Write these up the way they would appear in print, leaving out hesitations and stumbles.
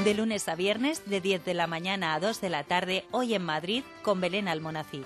De lunes a viernes, de 10 de la mañana a 2 de la tarde, hoy en Madrid, con Belén Almonacid.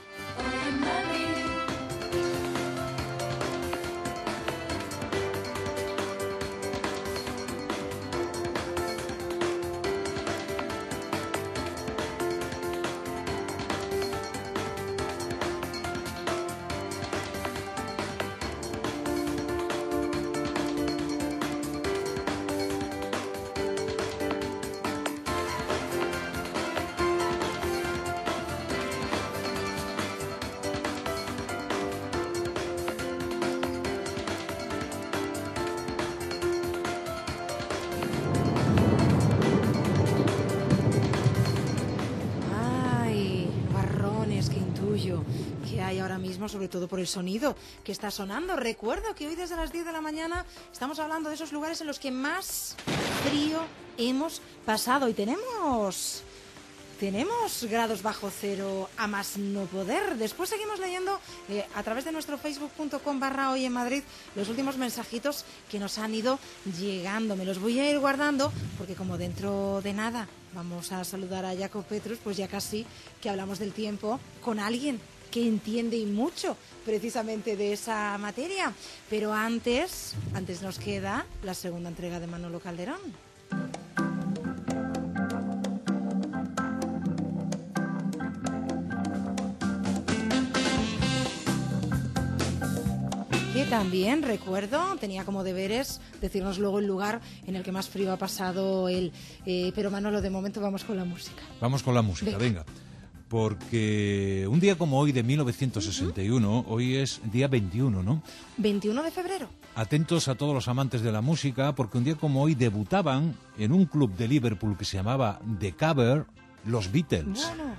Que hay ahora mismo, sobre todo por el sonido que está sonando. Recuerdo que hoy desde las 10 de la mañana estamos hablando de esos lugares en los que más frío hemos pasado y tenemos grados bajo cero a más no poder. Después seguimos leyendo a través de nuestro facebook.com/hoy en Madrid los últimos mensajitos que nos han ido llegando. Me los voy a ir guardando porque como dentro de nada vamos a saludar a Jacob Petrus, pues ya casi que hablamos del tiempo con alguien que entiende y mucho precisamente de esa materia. Pero antes nos queda la segunda entrega de Manolo Calderón. Que también, recuerdo, tenía como deberes decirnos luego el lugar en el que más frío ha pasado él. Pero Manolo, de momento vamos con la música. Vamos con la música, venga. Porque un día como hoy de 1961, hoy es día 21, ¿no? 21 de febrero. Atentos a todos los amantes de la música, porque un día como hoy debutaban en un club de Liverpool que se llamaba The Cavern, los Beatles. Bueno.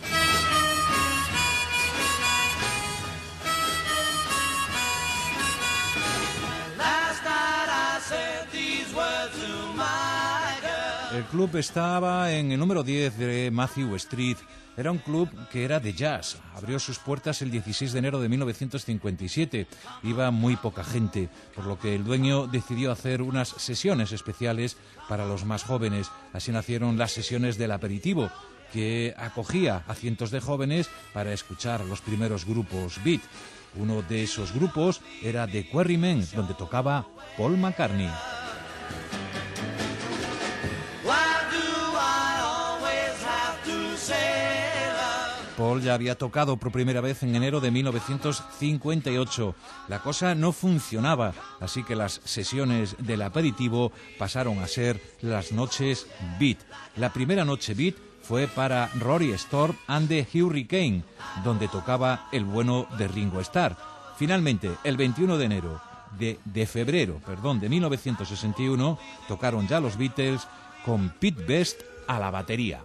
El club estaba en el número 10 de Matthew Street. Era un club que era de jazz. Abrió sus puertas el 16 de enero de 1957. Iba muy poca gente, por lo que el dueño decidió hacer unas sesiones especiales para los más jóvenes. Así nacieron las sesiones del aperitivo, que acogía a cientos de jóvenes para escuchar los primeros grupos beat. Uno de esos grupos era The Quarrymen, donde tocaba Paul McCartney. Paul ya había tocado por primera vez en enero de 1958. La cosa no funcionaba, así que las sesiones del aperitivo pasaron a ser las noches beat. La primera noche beat fue para Rory Storm and the Hurricane, donde tocaba el bueno de Ringo Starr. Finalmente, el 21 de febrero de 1961, tocaron ya los Beatles con Pete Best a la batería.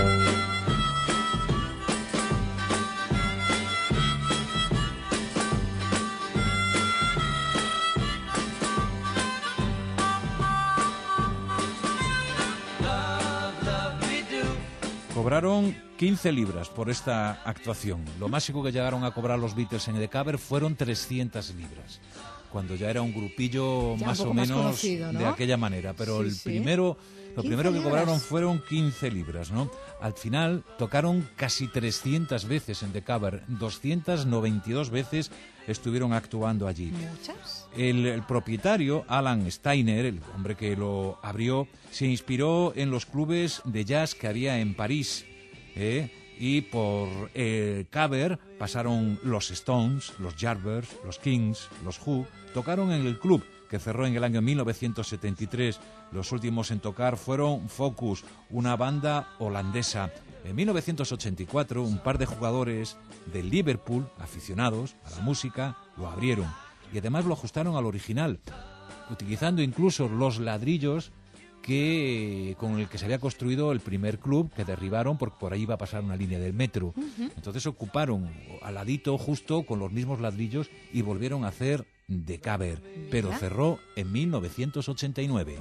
Cobraron 15 libras por esta actuación. Lo máximo que llegaron a cobrar los Beatles en The Cavern fueron 300 libras, cuando ya era un grupillo ya más un o menos conocido, ¿no? de aquella manera. Pero Sí, lo primero que cobraron fueron 15 libras, ¿no? Al final tocaron casi 300 veces en The Cavern, 292 veces estuvieron actuando allí. ¿Muchas? El propietario, Alan Steiner, el hombre que lo abrió, se inspiró en los clubes de jazz que había en París, y por Cavern pasaron los Stones, los Yardbirds, los Kings, los Who. Tocaron en el club, que cerró en el año 1973. Los últimos en tocar fueron Focus, una banda holandesa. En 1984, un par de jugadores del Liverpool, aficionados a la música, lo abrieron. Y además lo ajustaron al original, utilizando incluso los ladrillos con el que se había construido el primer club, que derribaron porque por ahí iba a pasar una línea del metro. Entonces ocuparon al ladito justo con los mismos ladrillos y volvieron a hacer The Cavern, pero cerró en 1989.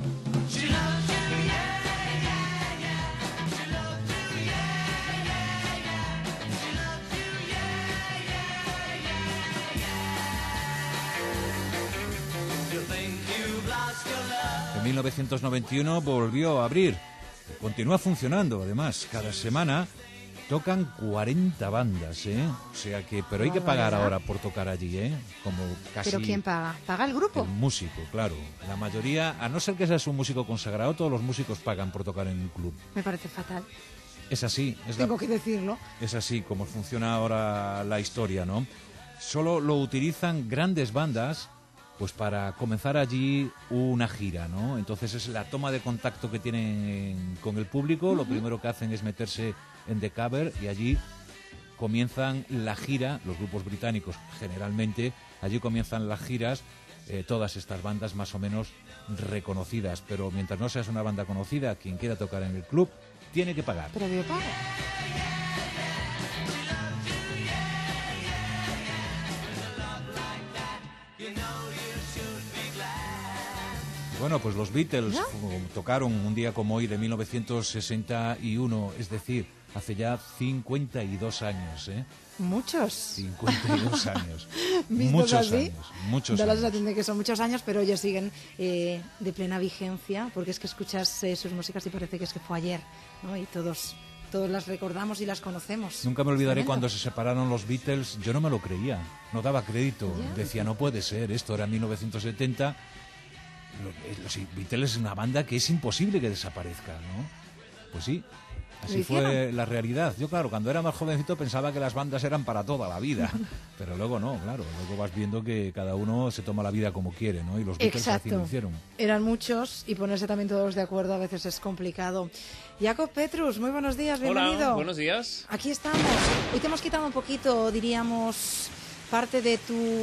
En 1991 volvió a abrir Continúa funcionando, además, cada semana tocan 40 bandas, ¿eh? O sea que, pero hay que pagar ahora por tocar allí, ¿eh? Como casi... ¿Pero quién paga? ¿Paga el grupo? El músico, claro. La mayoría, a no ser que seas un músico consagrado, todos los músicos pagan por tocar en un club. Me parece fatal. Es así. Tengo que decirlo. Es así como funciona ahora la historia, ¿no? Solo lo utilizan grandes bandas pues para comenzar allí una gira, ¿no? Entonces es la toma de contacto que tienen con el público. Lo primero que hacen es meterse en The Cover y allí comienzan la gira. Los grupos británicos generalmente allí comienzan las giras, todas estas bandas más o menos reconocidas, pero mientras no seas una banda conocida, quien quiera tocar en el club tiene que pagar. Pero yo pago. Bueno, pues los Beatles tocaron un día como hoy de 1961, es decir, hace ya 52 años, ¿eh? Muchos. 52 años. Muchos años. Muchos da la años. sensación de que son muchos años, pero ellos siguen de plena vigencia, porque es que escuchas sus músicas y parece que es que fue ayer, ¿no? Y todos las recordamos y las conocemos. Nunca me olvidaré Tremendo. cuando se separaron los Beatles. Yo no me lo creía, no daba crédito. Decía, no puede ser, esto era 1970. Los Beatles es una banda que es imposible que desaparezca, ¿no? Pues sí, así fue la realidad. Yo, claro, cuando era más jovencito pensaba que las bandas eran para toda la vida, pero luego no, claro, luego vas viendo que cada uno se toma la vida como quiere, ¿no? Y los Beatles así lo hicieron. Eran muchos y ponerse también todos de acuerdo a veces es complicado. Jakob Petrus, muy buenos días, bienvenido. Hola, buenos días. Aquí estamos. Hoy te hemos quitado un poquito, diríamos, parte de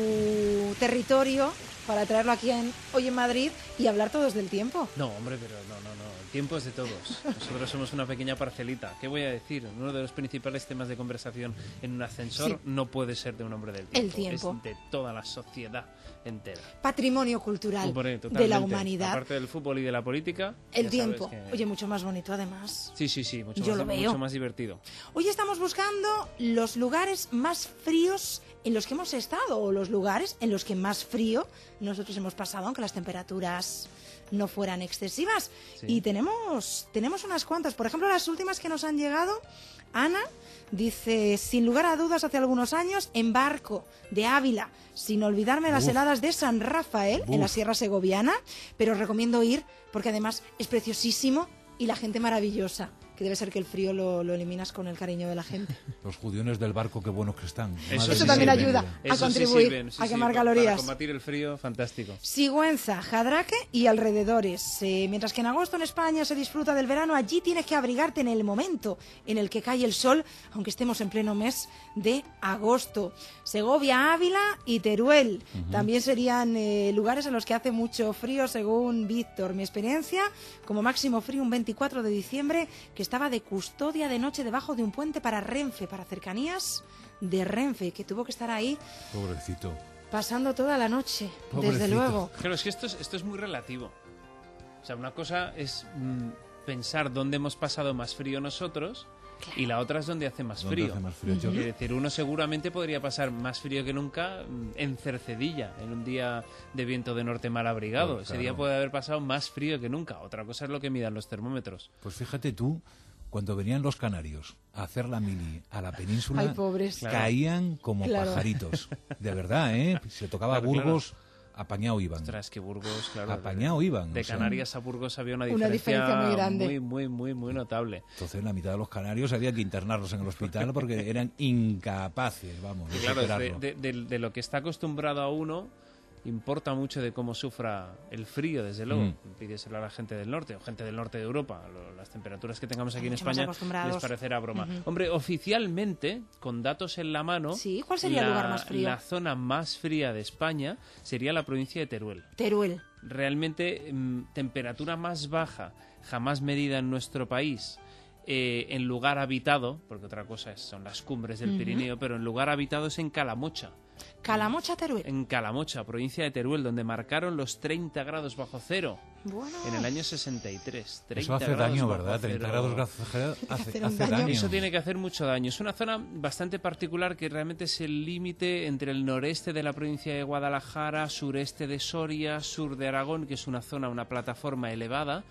tu territorio para traerlo aquí hoy en Madrid y hablar todos del tiempo. No, hombre, pero no. El tiempo es de todos. Nosotros somos una pequeña parcelita. ¿Qué voy a decir? Uno de los principales temas de conversación en un ascensor no puede ser de un hombre del tiempo. El tiempo. Es de toda la sociedad entera. Patrimonio cultural Hombre, de la humanidad. Aparte del fútbol y de la política. El tiempo. Oye, mucho más bonito además. Sí, mucho más divertido. Hoy estamos buscando los lugares más fríos en los que hemos estado o los lugares en los que más frío nosotros hemos pasado, aunque las temperaturas no fueran excesivas. Sí. Y tenemos unas cuantas. Por ejemplo, las últimas que nos han llegado. Ana dice, sin lugar a dudas, hace algunos años, en barco de Ávila, sin olvidarme las heladas de San Rafael, en la Sierra Segoviana, pero os recomiendo ir porque además es preciosísimo y la gente maravillosa, que debe ser que el frío lo eliminas con el cariño de la gente. Los judiones del barco, qué buenos que están. Eso también ayuda a contribuir a quemar calorías. Para combatir el frío, fantástico. Sigüenza, Jadraque y alrededores. Mientras que en agosto en España se disfruta del verano, allí tienes que abrigarte en el momento en el que cae el sol, aunque estemos en pleno mes de agosto. Segovia, Ávila y Teruel. También serían lugares en los que hace mucho frío, según Víctor. Mi experiencia, como máximo frío, un 24 de diciembre, que estaba de custodia de noche debajo de un puente para Renfe, para cercanías de Renfe, que tuvo que estar ahí Pobrecito. pasando toda la noche, Pobrecito. desde luego. Claro, es que esto es muy relativo. O sea, una cosa es pensar dónde hemos pasado más frío nosotros y la otra es dónde hace más ¿Dónde frío. hace más frío? Es decir, uno seguramente podría pasar más frío que nunca en Cercedilla, en un día de viento de norte mal abrigado. Pues Ese día puede haber pasado más frío que nunca. Otra cosa es lo que midan los termómetros. Pues fíjate tú, cuando venían los canarios a hacer la mili a la península, Ay, pobres. caían como Claro. pajaritos. De verdad, ¿eh? Se tocaba Claro, Burgos, apañado iban. Ostras, que Burgos, claro. Apañado iban. De o sea, Canarias a Burgos había una Una diferencia muy grande. muy notable. Entonces la mitad de los canarios había que internarlos en el hospital porque eran incapaces, vamos, de Claro, superarlo. de lo que está acostumbrado a uno, importa mucho de cómo sufra el frío, desde luego. Pídeselo a la gente del norte o gente del norte de Europa. Las temperaturas que tengamos aquí en Mucho más España acostumbrados. les parecerá broma. Hombre, oficialmente, con datos en la mano, Sí, ¿cuál sería el lugar más frío? la zona más fría de España sería la provincia de Teruel. Teruel. Realmente, temperatura más baja jamás medida en nuestro país. En lugar habitado, porque otra cosa son las cumbres del Pirineo, pero en lugar habitado es en Calamocha. Calamocha, Teruel. En Calamocha, provincia de Teruel, donde marcaron los 30 grados bajo cero Bueno. en el año 63. 30 Eso hace grados daño, bajo ¿verdad? 30 cero. grados bajo cero hacer hace un daño. daño. Eso tiene que hacer mucho daño. Es una zona bastante particular que realmente es el límite entre el noreste de la provincia de Guadalajara, sureste de Soria, sur de Aragón, que es una zona, una plataforma elevada,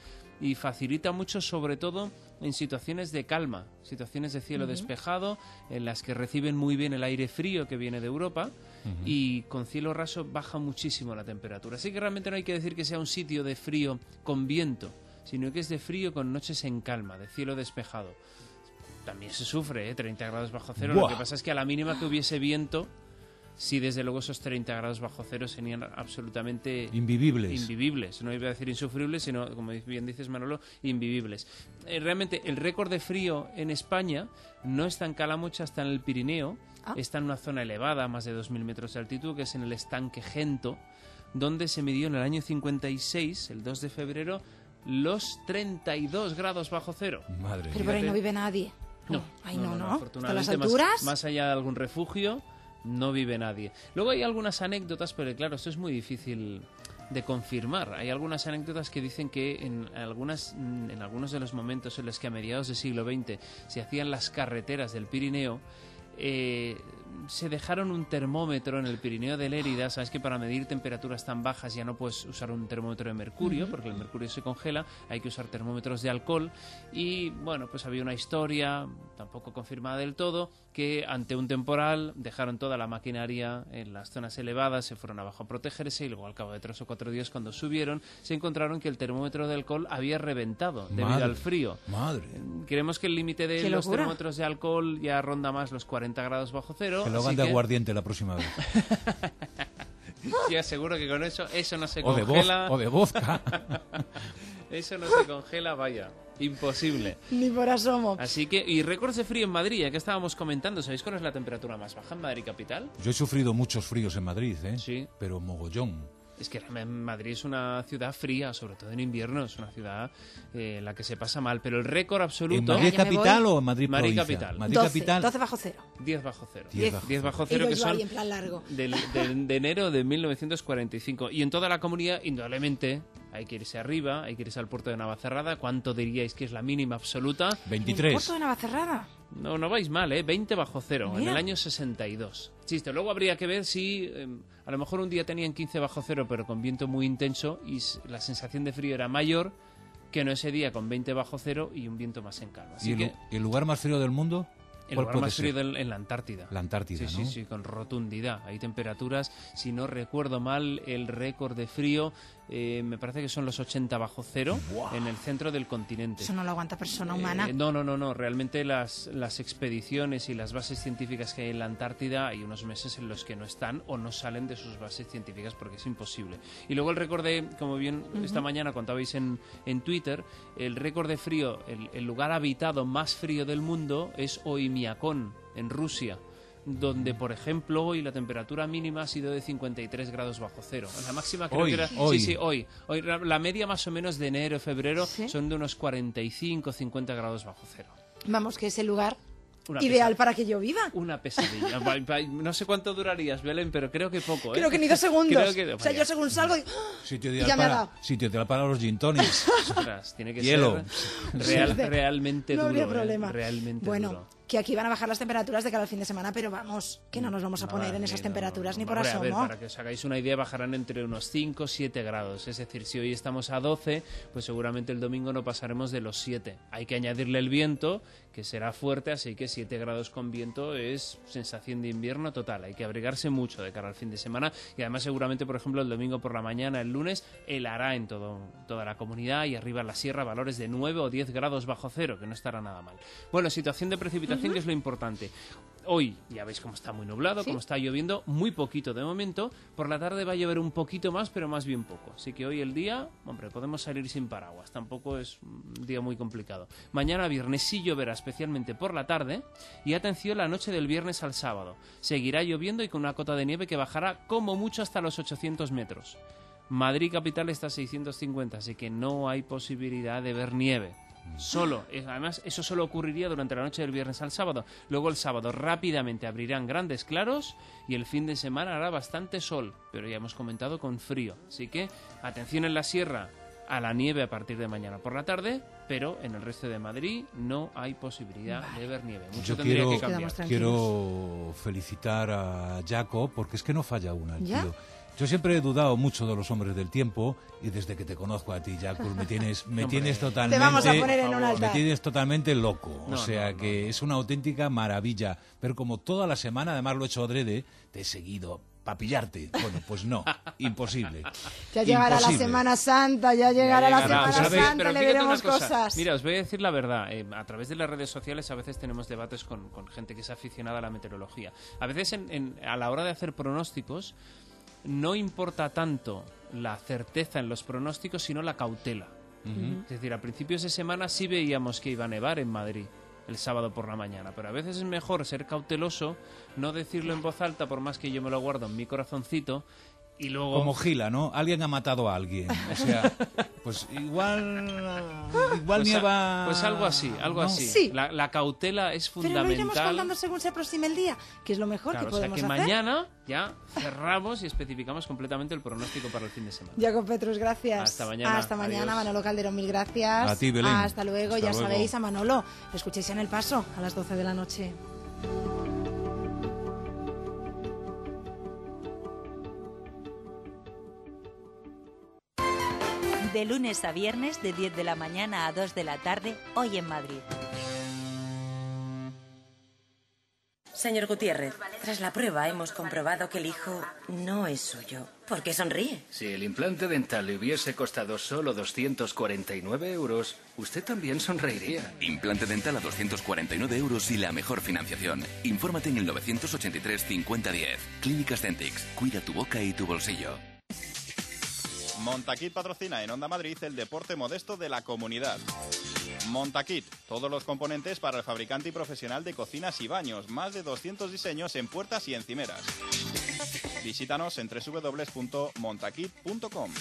y facilita mucho, sobre todo en situaciones de calma, situaciones de cielo despejado, en las que reciben muy bien el aire frío que viene de Europa, y con cielo raso baja muchísimo la temperatura. Así que realmente no hay que decir que sea un sitio de frío con viento, sino que es de frío con noches en calma, de cielo despejado. También se sufre, 30 grados bajo cero. ¡Buah! Lo que pasa es que a la mínima que hubiese viento, sí, desde luego esos 30 grados bajo cero serían absolutamente invivibles. No iba a decir insufribles, sino, como bien dices, Manolo, invivibles. Realmente el récord de frío en España no está en Calamocha, está en el Pirineo. Está en una zona elevada, más de 2.000 metros de altitud, que es en el estanque Gento, donde se midió en el año 56, el 2 de febrero, los 32 grados bajo cero. Madre Pero mía. por ahí no vive nadie. No, Ay, no. ¿Hasta Afortunadamente, las alturas? más allá de algún refugio, no vive nadie. Luego hay algunas anécdotas, pero claro, esto es muy difícil de confirmar. Hay algunas anécdotas que dicen que en algunos de los momentos en los que a mediados del siglo XX se hacían las carreteras del Pirineo, se dejaron un termómetro en el Pirineo de Lérida. Sabes que para medir temperaturas tan bajas ya no puedes usar un termómetro de mercurio, porque el mercurio se congela, hay que usar termómetros de alcohol. Y bueno, pues había una historia, tampoco confirmada del todo, que ante un temporal dejaron toda la maquinaria en las zonas elevadas, se fueron abajo a protegerse, y luego al cabo de 3 o 4 días, cuando subieron, se encontraron que el termómetro de alcohol había reventado debido al frío. Madre. Creemos que el límite de ¡Qué los locura! termómetros de alcohol ya ronda más los 40 grados bajo cero. Que lo hagan así de que aguardiente la próxima vez. te aseguro que con eso no se O de congela. o de vodka. Eso no se congela, vaya. Imposible. Ni por asomo. Así que, y récords de frío en Madrid, ya que estábamos comentando, ¿sabéis cuál es la temperatura más baja en Madrid capital? Yo he sufrido muchos fríos en Madrid, ¿eh? Sí. Pero mogollón. Es que Madrid es una ciudad fría, sobre todo en invierno, es una ciudad en la que se pasa mal, pero el récord ¿En absoluto... Madrid Ya me capital o en Madrid Madrid provincia? capital. Madrid 12, capital. 12 bajo cero. 10 bajo cero. 10 bajo Y cero, lo que iba son ahí en plan largo. de enero de 1945. Y en toda la comunidad, indudablemente, hay que irse arriba, hay que irse al puerto de Navacerrada. ¿Cuánto diríais que es la mínima absoluta? ¿El 23. puerto de Navacerrada? No vais mal, 20 bajo cero, en Mira. el año 62. Chiste, luego habría que ver si a lo mejor un día tenían 15 bajo cero, pero con viento muy intenso, y la sensación de frío era mayor que no ese día con 20 bajo cero y un viento más en calma. Así ¿Y que el lugar más frío del mundo? el ¿Cuál lugar puede más ser? frío en la Antártida. La Antártida, Sí, ¿no? sí, con rotundidad. Hay temperaturas, si no recuerdo mal, el récord de frío, me parece que son los 80 bajo cero en el centro del continente. Eso no lo aguanta persona humana. No. Realmente las expediciones y las bases científicas que hay en la Antártida, hay unos meses en los que no están o no salen de sus bases científicas porque es imposible. Y luego el récord de, como bien esta mañana contabais en Twitter, el récord de frío, el lugar habitado más frío del mundo es Oymyakon, en Rusia, donde, por ejemplo, hoy la temperatura mínima ha sido de 53 grados bajo cero. La máxima creo Hoy, que era... hoy. Sí, hoy. La media más o menos de enero, febrero, ¿Sí? son de unos 45, 50 grados bajo cero. Vamos, que es el lugar Una ideal pesa- para que yo viva. Una pesadilla. No sé cuánto durarías, Belén, pero creo que poco, ¿eh? Creo que ni 2 segundos. Creo que- O sea, vaya. yo según salgo y... Sitio Ya ideal me ha para, dado. sitio ideal para los gin tonics. Ostras, tiene que Hielo. ser realmente no duro. habría problema. Realmente bueno, duro. que aquí van a bajar las temperaturas de cara al fin de semana, pero vamos, que no nos vamos a poner Nada, en esas no, temperaturas no. ni por Hombre, a ver, asomo. para que os hagáis una idea, bajarán entre unos 5 o 7 grados. Es decir, si hoy estamos a 12, pues seguramente el domingo no pasaremos de los 7. Hay que añadirle el viento, que será fuerte, así que 7 grados con viento es sensación de invierno total. Hay que abrigarse mucho de cara al fin de semana, y además seguramente, por ejemplo, el domingo por la mañana, el lunes, helará en toda la comunidad, y arriba en la sierra valores de 9 o 10 grados bajo cero, que no estará nada mal. Bueno, situación de precipitación, que es lo importante. Hoy ya veis cómo está muy nublado, ¿Sí? cómo está lloviendo, muy poquito de momento. Por la tarde va a llover un poquito más, pero más bien poco. Así que hoy el día, hombre, podemos salir sin paraguas. Tampoco es un día muy complicado. Mañana viernes sí lloverá, especialmente por la tarde. Y atención, la noche del viernes al sábado. Seguirá lloviendo y con una cota de nieve que bajará como mucho hasta los 800 metros. Madrid capital está a 650, así que no hay posibilidad de ver nieve. Además, eso solo ocurriría durante la noche del viernes al sábado. Luego el sábado rápidamente abrirán grandes claros y el fin de semana hará bastante sol, pero ya hemos comentado con frío. Así que atención en la sierra a la nieve a partir de mañana por la tarde, pero en el resto de Madrid no hay posibilidad de ver nieve. Mucho Yo tendría que cambiar. Quedamos tranquilos. quiero felicitar a Jaco, porque es que no falla una el ¿Ya? tío. Yo siempre he dudado mucho de los hombres del tiempo y desde que te conozco a ti, Jakub, me tienes totalmente... Te vamos a poner en un altar. Me tienes totalmente loco. No, o sea que es una auténtica maravilla. Pero como toda la semana, además lo he hecho adrede, te he seguido para pillarte. Bueno, pues no, imposible. Ya llegará la Semana Santa, ya llegará la Semana ¿sabes? Santa, Pero le fíjate veremos una cosa. cosas. Mira, os voy a decir la verdad. A través de las redes sociales a veces tenemos debates con gente que es aficionada a la meteorología. A veces a la hora de hacer pronósticos no importa tanto la certeza en los pronósticos, sino la cautela. Es decir, a principios de semana sí veíamos que iba a nevar en Madrid el sábado por la mañana, pero a veces es mejor ser cauteloso, no decirlo en voz alta por más que yo me lo guardo en mi corazoncito y luego... Como Gila, ¿no? Alguien ha matado a alguien. O sea, pues igual pues nieva... Pues algo así, algo ¿no? así. Sí. La cautela es Pero lo fundamental. iremos contando según se aproxime el día, que es lo mejor Claro, que o sea podemos que hacer. mañana ya cerramos y especificamos completamente el pronóstico para el fin de semana. Jacob Petrus, gracias. Hasta mañana. Hasta mañana, Adiós. Manolo Calderón, mil gracias. A ti, Belén. Hasta luego, Hasta ya luego. sabéis, a Manolo. Lo escuchéis en El Paso a las 12 de la noche. De lunes a viernes, de 10 de la mañana a 2 de la tarde, hoy en Madrid. Señor Gutiérrez, tras la prueba hemos comprobado que el hijo no es suyo. ¿Por qué sonríe? Si el implante dental le hubiese costado solo 249 euros, usted también sonreiría. Implante dental a 249 euros y la mejor financiación. Infórmate en el 983 5010. Clínicas Dentix. Cuida tu boca y tu bolsillo. Montaquit patrocina en Onda Madrid el deporte modesto de la comunidad. Montaquit, todos los componentes para el fabricante y profesional de cocinas y baños, más de 200 diseños en puertas y encimeras. Visítanos en www.montaquit.com.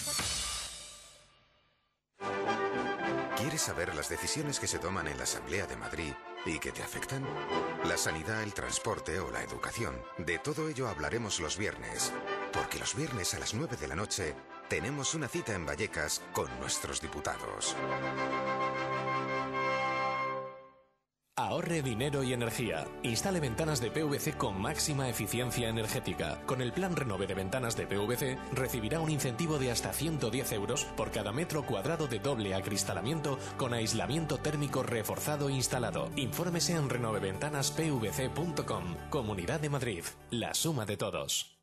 ¿Quieres saber las decisiones que se toman en la Asamblea de Madrid y que te afectan? La sanidad, el transporte o la educación. De todo ello hablaremos los viernes. Porque los viernes a las 9 de la noche tenemos una cita en Vallecas con nuestros diputados. Ahorre dinero y energía. Instale ventanas de PVC con máxima eficiencia energética. Con el plan Renove de ventanas de PVC recibirá un incentivo de hasta 110 euros por cada metro cuadrado de doble acristalamiento con aislamiento térmico reforzado instalado. Infórmese en renoveventanaspvc.com. Comunidad de Madrid. La suma de todos.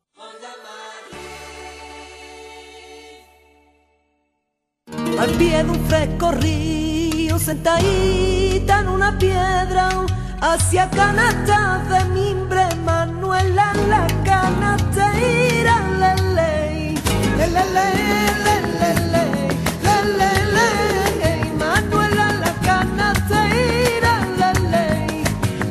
Al pie de un fresco río, sentadita en una piedra, hacia canasta de mimbre, Manuela la canasta irá ley, Manuela la canasta irá ley.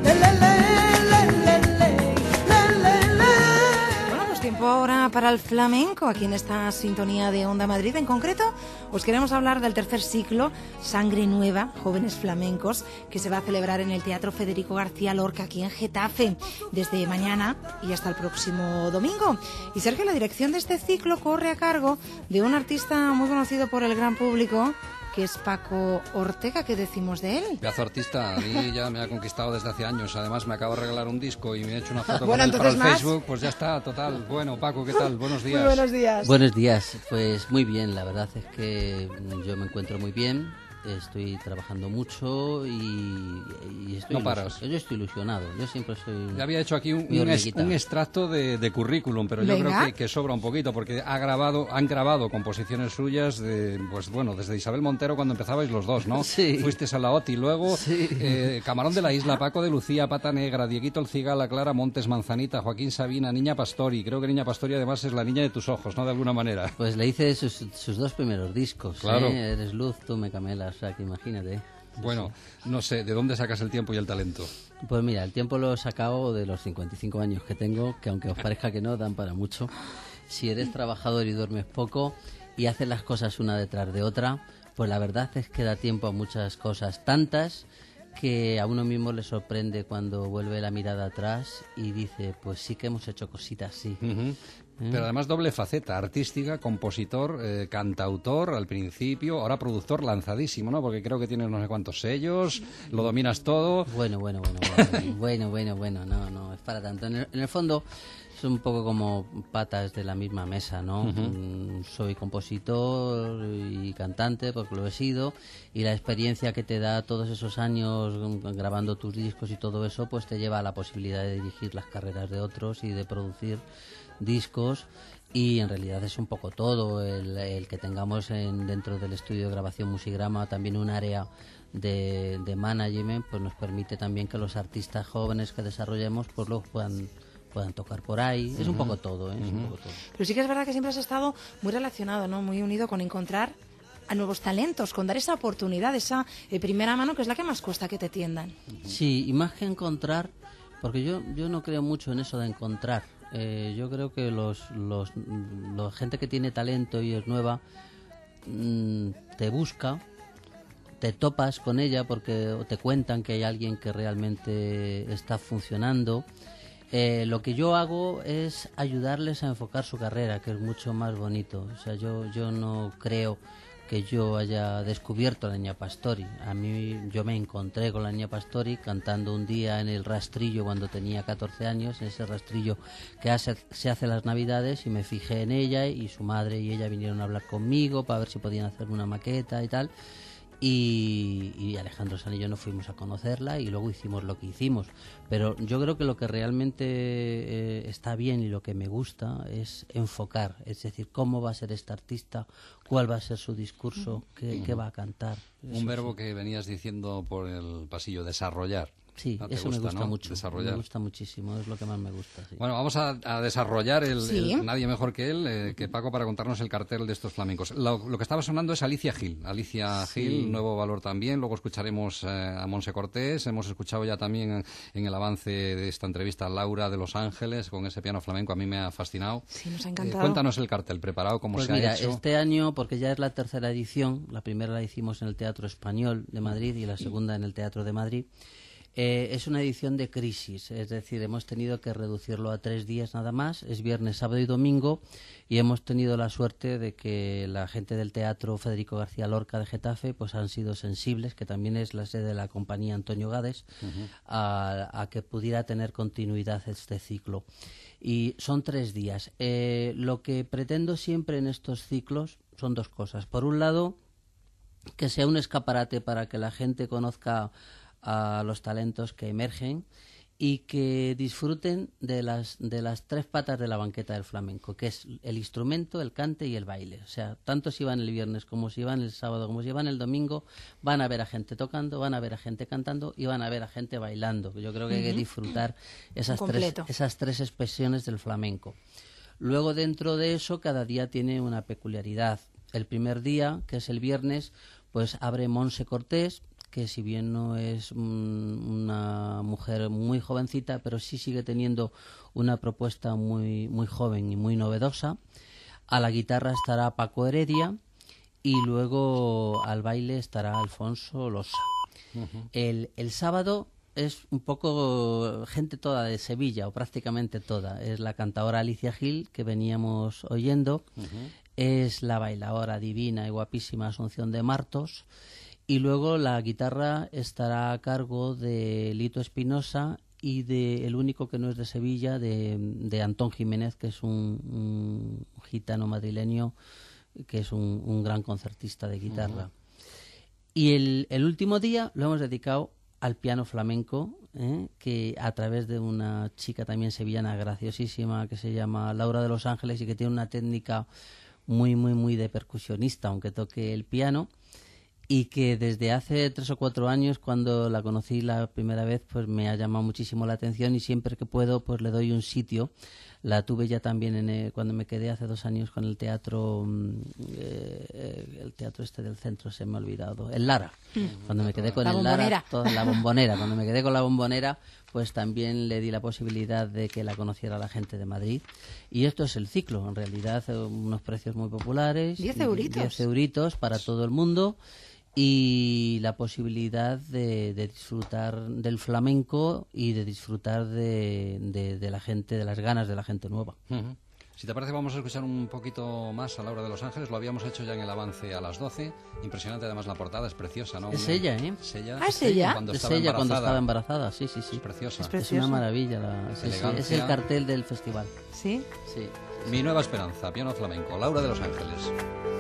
Bueno, pues tiempo ahora para el flamenco, aquí en esta sintonía de Onda Madrid. En concreto, os queremos hablar del tercer ciclo Sangre Nueva, Jóvenes Flamencos, que se va a celebrar en el Teatro Federico García Lorca, aquí en Getafe, desde mañana y hasta el próximo domingo. Y Sergio, la dirección de este ciclo corre a cargo de un artista muy conocido por el gran público, que es Paco Ortega. ¿Qué decimos de él? Pedazo artista, a mí ya me ha conquistado desde hace años. Además me acabo de regalar un disco y me he hecho una foto Bueno, con él para el entonces, Facebook. Pues ya está, total. Bueno, Paco, ¿qué tal? Buenos días. Muy buenos días. Buenos días, pues muy bien, la verdad es que yo me encuentro muy bien, estoy trabajando mucho y estoy No paras. Yo estoy ilusionado, yo siempre soy... Ya había hecho aquí mi hormiguita. un extracto de currículum, pero yo Venga. creo que sobra un poquito, porque han grabado composiciones suyas pues bueno, desde Isabel Montero cuando empezabais los dos, ¿no? Sí. Fuisteis a la OTI, luego Sí. Camarón de la Isla, Paco de Lucía, Pata Negra, Dieguito El Cigala, Clara Montes, Manzanita, Joaquín Sabina, Niña Pastori. Creo que Niña Pastori además es la niña de tus ojos, ¿no? De alguna manera. Pues le hice sus dos primeros discos, Claro. ¿eh? Eres luz, tú me camelas, o sea que imagínate. Bueno, no sé, ¿de dónde sacas el tiempo y el talento? Pues mira, el tiempo lo he sacado de los 55 años que tengo, que aunque os parezca que no, dan para mucho. Si eres trabajador y duermes poco y haces las cosas una detrás de otra, pues la verdad es que da tiempo a muchas cosas, tantas que a uno mismo le sorprende cuando vuelve la mirada atrás y dice, pues sí que hemos hecho cositas, sí. Pero además doble faceta, artística, compositor, cantautor al principio, ahora productor lanzadísimo, ¿no? Porque creo que tienes no sé cuántos sellos, lo dominas todo. Bueno, no, es para tanto. En el fondo, Es un poco como patas de la misma mesa, ¿no? Soy compositor y cantante, porque lo he sido, y la experiencia que te da todos esos años grabando tus discos y todo eso, pues te lleva a la posibilidad de dirigir las carreras de otros y de producir discos. Y en realidad es un poco todo el que tengamos dentro del estudio de grabación Musigrama también un área de management, pues nos permite también que los artistas jóvenes que desarrollemos pues luego puedan tocar por ahí. Es un poco todo, ¿eh? Es un poco todo. Pero sí que es verdad que siempre has estado muy relacionado, ¿no? Muy unido con encontrar a nuevos talentos, con dar esa oportunidad, esa primera mano, que es la que más cuesta que te tiendan. Sí, y más que encontrar, porque yo no creo mucho en eso de encontrar. Yo creo que la gente que tiene talento y es nueva te busca, te topas con ella porque te cuentan que hay alguien que realmente está funcionando. Lo que yo hago es ayudarles a enfocar su carrera, que es mucho más bonito. O sea, yo no creo que yo haya descubierto a la Niña Pastori. Yo me encontré con la Niña Pastori cantando un día en el rastrillo cuando tenía 14 años, en ese rastrillo que se hace las Navidades, y me fijé en ella, y su madre y ella vinieron a hablar conmigo para ver si podían hacerme una maqueta y tal. Y Alejandro Sanz y yo nos fuimos a conocerla y luego hicimos lo que hicimos. Pero yo creo que lo que realmente está bien y lo que me gusta es enfocar, es decir, cómo va a ser esta artista, cuál va a ser su discurso, qué va a cantar. Un verbo que venías diciendo por el pasillo, desarrollar. Sí, ¿No? eso me gusta, ¿no? Mucho. Desarrollar. Me gusta muchísimo, es lo que más me gusta. Sí. Bueno, vamos a desarrollar ¿Sí? nadie mejor que él, que Paco, para contarnos el cartel de estos flamencos. Lo que estaba sonando es Alicia Gil. Alicia Gil, Nuevo Valor también. Luego escucharemos a Monse Cortés. Hemos escuchado ya también en el avance de esta entrevista a Laura de Los Ángeles con ese piano flamenco. A mí me ha fascinado. Sí, nos ha encantado. Cuéntanos el cartel, preparado, cómo se ha hecho. Este año, porque ya es la tercera edición, la primera la hicimos en el Teatro Español de Madrid y la segunda en el Teatro de Madrid. Es una edición de crisis, es decir, hemos tenido que reducirlo a 3 días nada más, es viernes, sábado y domingo, y hemos tenido la suerte de que la gente del Teatro Federico García Lorca de Getafe pues han sido sensibles, que también es la sede de la compañía Antonio Gades, a que pudiera tener continuidad este ciclo. Y son 3 días. Lo que pretendo siempre en estos ciclos son 2 cosas. Por un lado, que sea un escaparate para que la gente conozca a los talentos que emergen y que disfruten de las 3 patas de la banqueta del flamenco, que es el instrumento, el cante y el baile. O sea, tanto si van el viernes como si van el sábado como si van el domingo, van a ver a gente tocando, van a ver a gente cantando y van a ver a gente bailando. Yo creo que hay que disfrutar esas 3 expresiones del flamenco. Luego, dentro de eso, cada día tiene una peculiaridad. El primer día, que es el viernes, pues abre Monse Cortés, que si bien no es una mujer muy jovencita, pero sí sigue teniendo una propuesta muy, muy joven y muy novedosa. A la guitarra estará Paco Heredia y luego al baile estará Alfonso Losa. El sábado es un poco gente toda de Sevilla, o prácticamente toda. Es la cantadora Alicia Gil, que veníamos oyendo. Es la bailadora divina y guapísima Asunción de Martos. Y luego la guitarra estará a cargo de Lito Espinosa y de el único que no es de Sevilla, de Antón Jiménez, que es un gitano madrileño, que es un gran concertista de guitarra. Y el último día lo hemos dedicado al piano flamenco, que a través de una chica también sevillana graciosísima que se llama Laura de Los Ángeles y que tiene una técnica muy, muy, muy de percusionista, aunque toque el piano. Y que desde hace 3 o 4 años, cuando la conocí la primera vez, pues me ha llamado muchísimo la atención y siempre que puedo pues le doy un sitio. La tuve ya también cuando me quedé hace 2 años con el teatro este del centro, se me ha olvidado, el Lara. Cuando me quedé con el Lara, la Bombonera, cuando me quedé con la Bombonera, pues también le di la posibilidad de que la conociera la gente de Madrid. Y esto es el ciclo, en realidad, unos precios muy populares. 10 euritos. 10 euritos para todo el mundo. Y la posibilidad de disfrutar del flamenco y de disfrutar de la gente, de las ganas de la gente nueva. Si te parece, vamos a escuchar un poquito más a Laura de Los Ángeles. Lo habíamos hecho ya en el avance a las 12. Impresionante, además, la portada es preciosa, ¿no? Es ella, ¿eh? Es ella. ¿Ah, es ella? Cuando Es estaba ella embarazada. cuando estaba embarazada, sí. Es preciosa. Es una maravilla. Sí, es el cartel del festival. ¿Sí? Sí. Mi nueva esperanza, piano flamenco. Laura de Los Ángeles.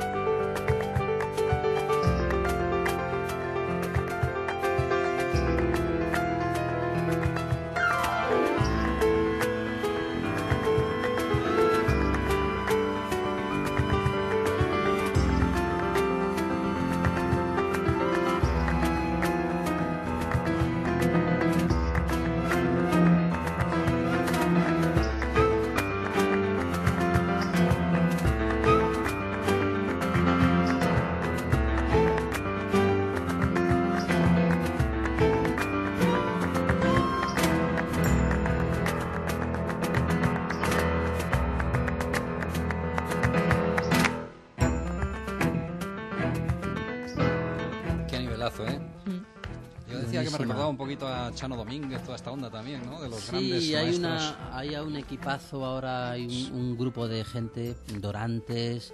Yo decía que me recordaba un poquito a Chano Domínguez, toda esta onda también, ¿no? De los grandes maestros. Hay un equipazo ahora, hay un grupo de gente, Dorantes,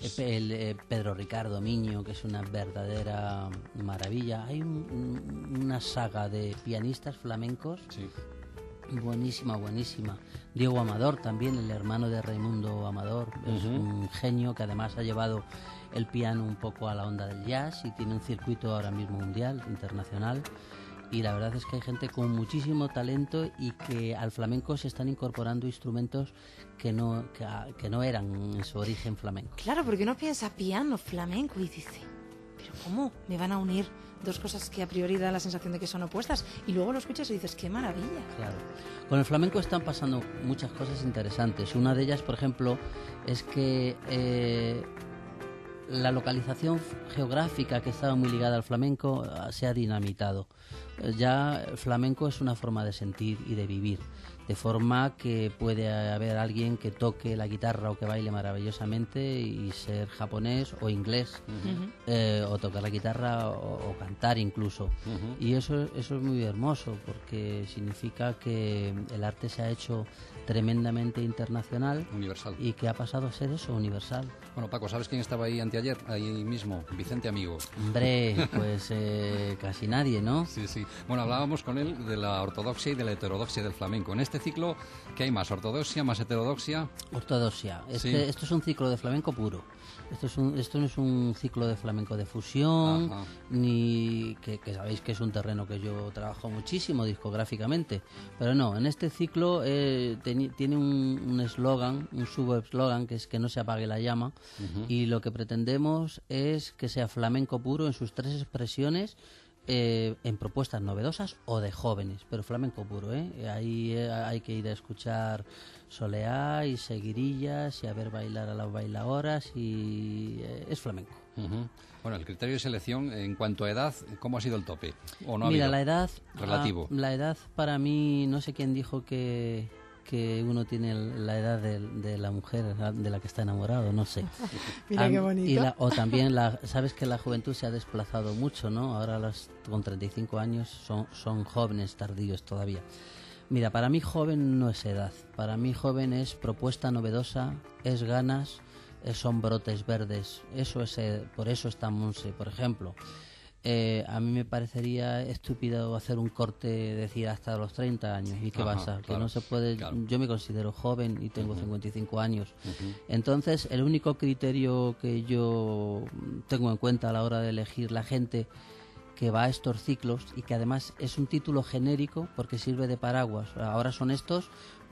Pedro Ricardo Miño, que es una verdadera maravilla. Hay una saga de pianistas flamencos. Sí. Buenísima. Diego Amador también, el hermano de Raimundo Amador, es un genio que además ha llevado el piano un poco a la onda del jazz y tiene un circuito ahora mismo mundial, internacional. Y la verdad es que hay gente con muchísimo talento y que al flamenco se están incorporando instrumentos que no eran en su origen flamenco. Claro, porque uno piensa piano, flamenco y dice, ¿pero cómo me van a unir dos cosas que a priori da la sensación de que son opuestas? Y luego lo escuchas y dices, ¡qué maravilla! Claro. Con el flamenco están pasando muchas cosas interesantes. Una de ellas, por ejemplo, es que la localización geográfica que estaba muy ligada al flamenco se ha dinamitado. Ya el flamenco es una forma de sentir y de vivir, de forma que puede haber alguien que toque la guitarra o que baile maravillosamente y ser japonés o inglés, o tocar la guitarra o cantar incluso. Y eso es muy hermoso, porque significa que el arte se ha hecho tremendamente internacional, universal, y que ha pasado a ser eso, universal. Bueno, Paco, ¿sabes quién estaba ahí anteayer? Ahí mismo, Vicente Amigo. Hombre, pues casi nadie, ¿no? Sí. Bueno, hablábamos con él de la ortodoxia y de la heterodoxia del flamenco. En este ciclo, ¿qué hay más? ¿Ortodoxia, más heterodoxia? Ortodoxia. Sí. Esto es un ciclo de flamenco puro. Esto no es un ciclo de flamenco de fusión, ni que sabéis que es un terreno que yo trabajo muchísimo discográficamente. Pero no, en este ciclo tiene un eslogan, un subeslogan, que es que no se apague la llama. Y lo que pretendemos es que sea flamenco puro en sus tres expresiones, en propuestas novedosas o de jóvenes, pero flamenco puro, Ahí hay que ir a escuchar soleá y seguirillas y a ver bailar a las bailadoras, y es flamenco. Bueno, el criterio de selección en cuanto a edad, ¿cómo ha sido el tope? ¿O no ha Mira, habido? la edad relativo. La edad para mí, no sé quién dijo que uno tiene la edad de la mujer de la que está enamorado, no sé. Mira qué bonito. O también, sabes que la juventud se ha desplazado mucho, ¿no? Ahora con 35 años son jóvenes tardíos todavía. Mira, para mí joven no es edad. Para mí joven es propuesta novedosa, es ganas, son brotes verdes. Por eso está Monse, por ejemplo. A mí me parecería estúpido hacer un corte, decir hasta los 30 años. ¿Y qué pasa? Que no se puede. Claro. Yo me considero joven y tengo 55 años. Entonces, el único criterio que yo tengo en cuenta a la hora de elegir la gente que va a estos ciclos, y que además es un título genérico porque sirve de paraguas. Ahora son estos,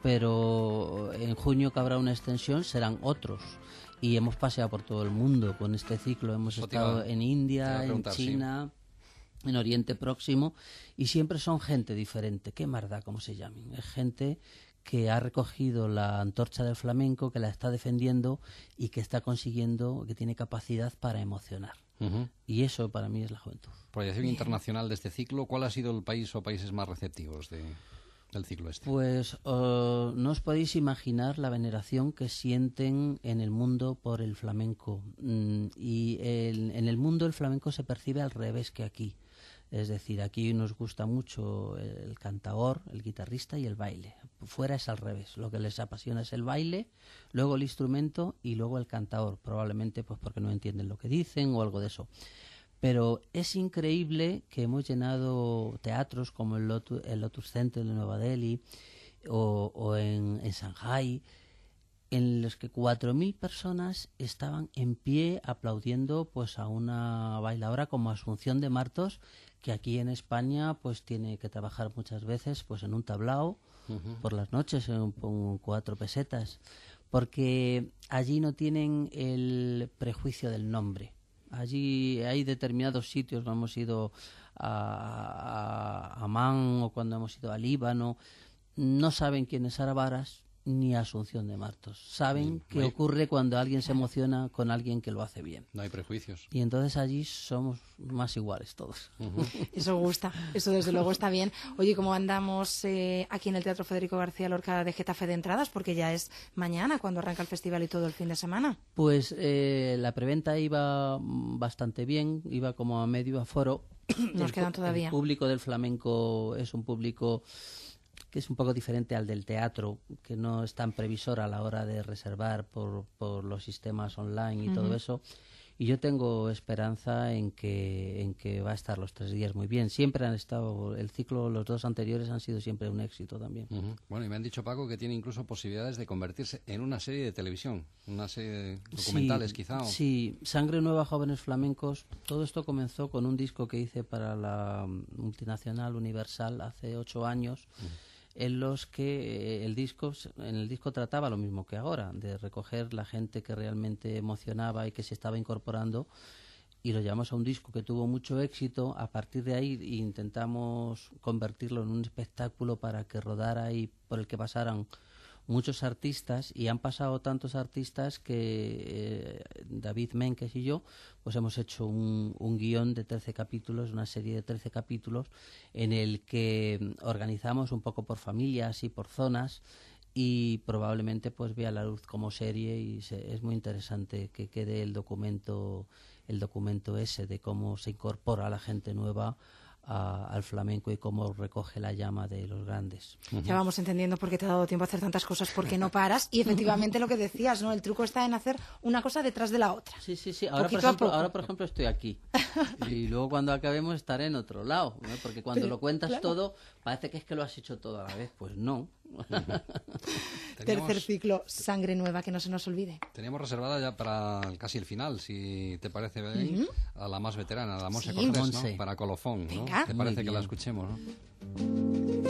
pero en junio, que habrá una extensión, serán otros. Y hemos paseado por todo el mundo con este ciclo. Hemos estado en India, en China, en Oriente Próximo, y siempre son gente diferente. Qué más da cómo se llamen. Es gente que ha recogido la antorcha del flamenco, que la está defendiendo y que está consiguiendo, que tiene capacidad para emocionar. Y eso para mí es la juventud. Proyección internacional de este ciclo, ¿cuál ha sido el país o países más receptivos del ciclo este? Pues no os podéis imaginar la veneración que sienten en el mundo por el flamenco. Y en el mundo el flamenco se percibe al revés que aquí. Es decir, aquí nos gusta mucho el cantaor, el guitarrista y el baile. Fuera es al revés. Lo que les apasiona es el baile, luego el instrumento y luego el cantaor. Probablemente pues porque no entienden lo que dicen o algo de eso. Pero es increíble que hemos llenado teatros como el Lotus Center de Nueva Delhi o en Shanghái, en los que 4.000 personas estaban en pie aplaudiendo pues a una bailadora como Asunción de Martos, que aquí en España pues tiene que trabajar muchas veces pues en un tablao por las noches con 4 pesetas, porque allí no tienen el prejuicio del nombre. Allí hay determinados sitios, cuando hemos ido a Amán o cuando hemos ido a Líbano, no saben quién es Sara Baras ni Asunción de Martos. Saben qué ocurre cuando alguien se emociona con alguien que lo hace bien. No hay prejuicios. Y entonces allí somos más iguales todos. Eso gusta, eso desde luego está bien. Oye, ¿cómo andamos aquí en el Teatro Federico García Lorca de Getafe de entradas? Porque ya es mañana cuando arranca el festival y todo el fin de semana. Pues la preventa iba bastante bien, iba como a medio aforo. Nos quedan todavía. El público del flamenco es un público que es un poco diferente al del teatro, que no es tan previsor a la hora de reservar por los sistemas online y todo eso. Y yo tengo esperanza en que va a estar los 3 días muy bien. Siempre han estado, el ciclo, los 2 anteriores han sido siempre un éxito también. Bueno, y me han dicho, Paco, que tiene incluso posibilidades de convertirse en una serie de televisión, una serie de documentales quizá. Sí, Sangre Nueva, Jóvenes Flamencos. Todo esto comenzó con un disco que hice para la multinacional Universal hace 8 años. En los que en el disco trataba lo mismo que ahora, de recoger la gente que realmente emocionaba y que se estaba incorporando, y lo llevamos a un disco que tuvo mucho éxito. A partir de ahí intentamos convertirlo en un espectáculo para que rodara y por el que pasaran muchos artistas, y han pasado tantos artistas que David Menkes y yo pues hemos hecho un guión de 13 capítulos, una serie de 13 capítulos en el que organizamos un poco por familias y por zonas, y probablemente pues vea la luz como serie, y es muy interesante que quede el documento ese de cómo se incorpora a la gente nueva al flamenco y cómo recoge la llama de los grandes. Ya vamos entendiendo por qué te ha dado tiempo a hacer tantas cosas, porque no paras, y efectivamente lo que decías, ¿no? El truco está en hacer una cosa detrás de la otra. Sí. Ahora, por ejemplo, estoy aquí y luego cuando acabemos estaré en otro lado, ¿no? Porque cuando lo cuentas todo parece que es que lo has hecho todo a la vez. Pues no. Tercer ciclo, Sangre Nueva, que no se nos olvide. Teníamos reservada ya para casi el final, si te parece bien, a la más veterana, a la Monse Cortés, ¿no? Para colofón, ¿no? ¿Te parece que la escuchemos, no?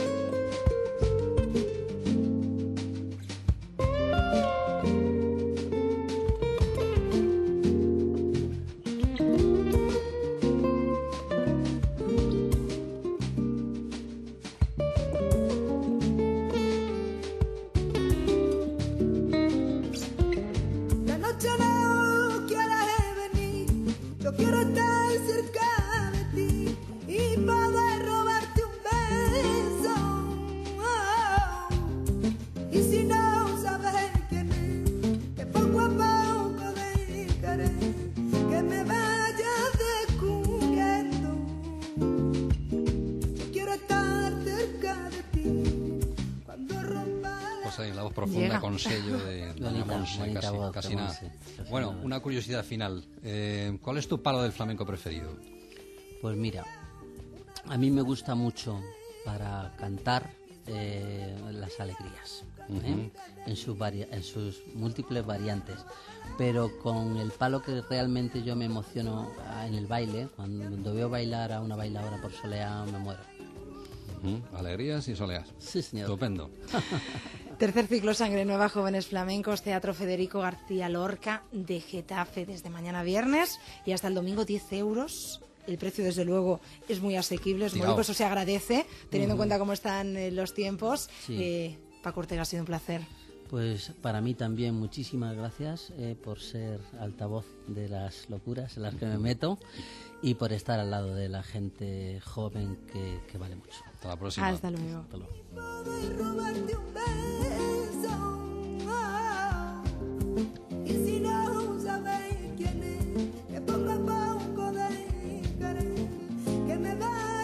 Profunda con sello de doña Monse, casi nada. Bueno, una curiosidad final. ¿Cuál es tu palo del flamenco preferido? Pues mira, a mí me gusta mucho para cantar las alegrías, en sus múltiples variantes, pero con el palo que realmente yo me emociono en el baile, cuando veo bailar a una bailadora por soleá me muero. Alegrías y soleás. Sí, señor. Estupendo. Tercer ciclo, Sangre Nueva, Jóvenes Flamencos, Teatro Federico García Lorca de Getafe, desde mañana viernes y hasta el domingo, 10 euros. El precio, desde luego, es muy asequible, es módico, eso se agradece, teniendo en cuenta cómo están los tiempos. Sí. Paco Ortega, ha sido un placer. Pues para mí también muchísimas gracias por ser altavoz de las locuras en las que me meto y por estar al lado de la gente joven que vale mucho. Hasta la próxima. Hasta luego. Hasta luego. Y si no sabéis quién es, que poco a poco dejaré que me vaya.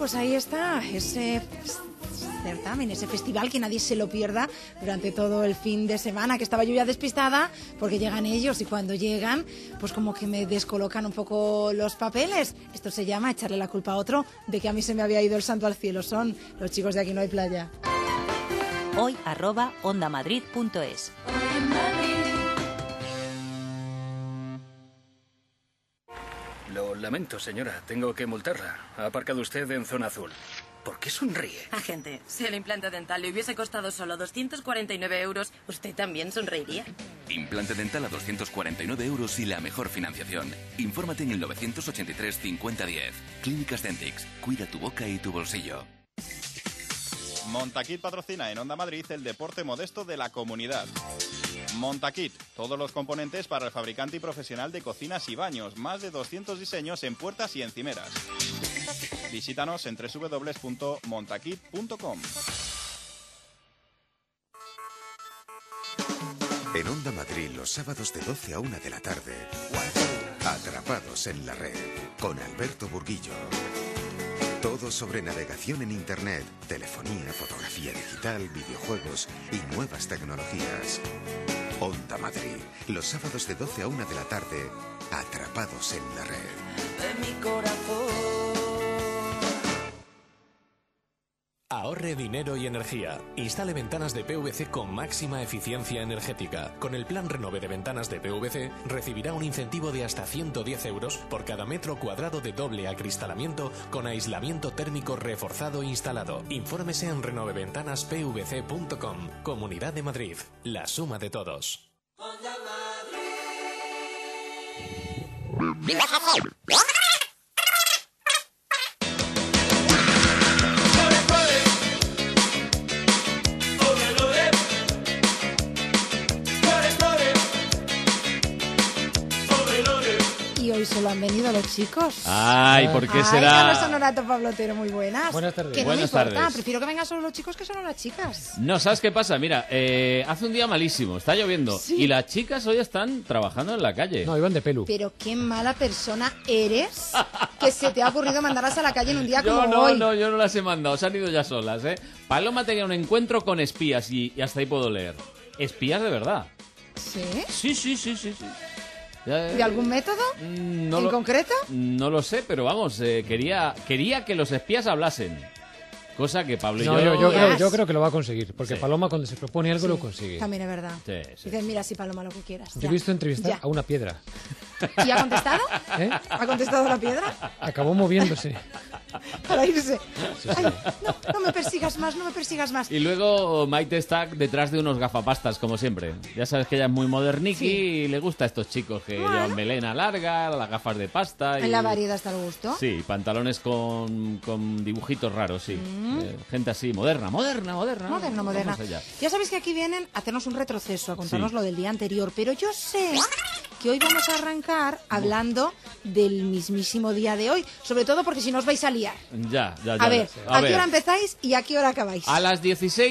pues ahí está ese certamen, ese festival, que nadie se lo pierda durante todo el fin de semana, que estaba yo ya despistada porque llegan ellos y cuando llegan pues como que me descolocan un poco los papeles. Esto se llama echarle la culpa a otro de que a mí se me había ido el santo al cielo. Son los chicos de Aquí no hay playa. Hoy @ondamadrid.es. Lo lamento, señora. Tengo que multarla. Ha aparcado usted en zona azul. ¿Por qué sonríe? Agente, si el implante dental le hubiese costado solo 249 euros, ¿usted también sonreiría? Implante dental a 249 euros y la mejor financiación. Infórmate en el 983 5010. Clínicas Dentix. Cuida tu boca y tu bolsillo. Montaquit patrocina en Onda Madrid el deporte modesto de la comunidad. Montaquit, todos los componentes para el fabricante y profesional de cocinas y baños. Más de 200 diseños en puertas y encimeras. Visítanos en www.montaquit.com. En Onda Madrid, los sábados de 12 a 1 de la tarde, Atrapados en la Red, con Alberto Burguillo. Todo sobre navegación en Internet, telefonía, fotografía digital, videojuegos y nuevas tecnologías. Onda Madrid, los sábados de 12 a 1 de la tarde, Atrapados en la Red. De mi corazón. Ahorre dinero y energía. Instale ventanas de PVC con máxima eficiencia energética. Con el plan Renove de ventanas de PVC recibirá un incentivo de hasta 110 euros por cada metro cuadrado de doble acristalamiento con aislamiento térmico reforzado instalado. Infórmese en renoveventanaspvc.com. Comunidad de Madrid. La suma de todos. Y hoy solo han venido los chicos. Ay, ¿por qué será? Carlos Honorato, Pablo Otero, muy buenas. Buenas tardes. Que no Buenas me importa, tardes. prefiero que vengan solo los chicos que solo las chicas. No, ¿sabes qué pasa? Mira, hace un día malísimo, está lloviendo. Sí. Y las chicas hoy están trabajando en la calle. No, iban de pelu. Pero qué mala persona eres que se te ha ocurrido mandarlas a la calle en un día Yo como no, hoy. no, yo no las he mandado, se han ido ya solas, ¿eh? Paloma tenía un encuentro con espías y hasta ahí puedo leer. Espías de verdad. ¿Sí? Sí. Ya, ¿De algún método no en lo- concreto? No lo sé, pero vamos, quería que los espías hablasen. Cosa que Pablo y No, yo... yo creo que lo va a conseguir, porque Sí. Paloma cuando se propone algo Sí, lo consigue. También es verdad. Sí, sí. Dices, mira, sí, Paloma, lo que quieras. Te Ya. he visto entrevistar Ya. a una piedra. ¿Y ha contestado? ¿Eh? ¿Ha contestado la piedra? Acabó moviéndose. Para irse. Sí. Ay, no me persigas más, no me persigas más. Y luego Maite está detrás de unos gafapastas, como siempre. Ya sabes que ella es muy moderniqui Sí. y le gusta a estos chicos que Bueno. llevan melena larga, las gafas de pasta y... En la variedad está el gusto. Sí, pantalones con dibujitos raros, sí. Gente así, moderna. Moderna. Vamos allá. Ya sabéis que aquí vienen a hacernos un retroceso, a contarnos Sí. lo del día anterior, pero yo sé que hoy vamos a arrancar hablando del mismísimo día de hoy, sobre todo porque si no os vais a liar. Ya. A ver, ¿a qué hora empezáis y a qué hora acabáis? A las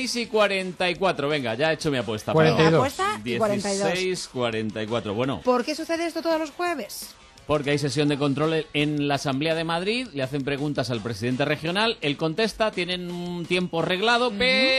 16:44, venga, ya he hecho mi apuesta. 42. Apuesta y 42. 16:44, bueno, ¿Por qué sucede esto todos los jueves? porque hay sesión de control en la Asamblea de Madrid, le hacen preguntas al presidente regional, él contesta, tienen un tiempo reglado,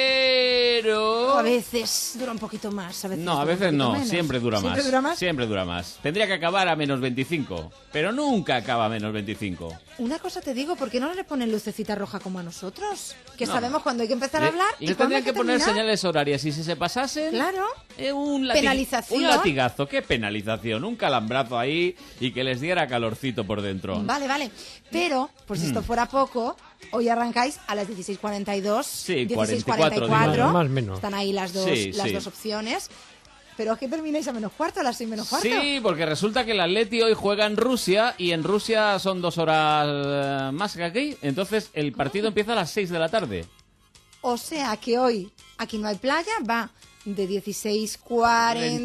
pero... A veces dura un poquito más, a veces No, a dura un veces poquito no, menos. siempre dura más. ¿Siempre dura más? Siempre dura más. Tendría que acabar a menos 25, pero nunca acaba a menos 25. Una cosa te digo, ¿por qué no le ponen lucecita roja como a nosotros? Que No. sabemos cuándo hay que empezar a hablar y Le cuándo hay tendrían que poner terminar. señales horarias y si se pasasen... Claro. Penalización. Penalización. Un latigazo, ¿qué penalización? Un calambrazo ahí y que les diera calorcito por dentro. Vale. Pero, por si esto fuera poco, hoy arrancáis a las 16:42. Sí, 16:44. 44, más o menos. Están ahí las dos, Sí, las sí. dos opciones. Pero es que termináis a menos cuarto, a las 6 menos cuarto. Sí, porque resulta que el Atleti hoy juega en Rusia y en Rusia son 2 horas más que aquí. Entonces el partido empieza a las 6 de la tarde. O sea que hoy, aquí no hay playa, va de 16:40,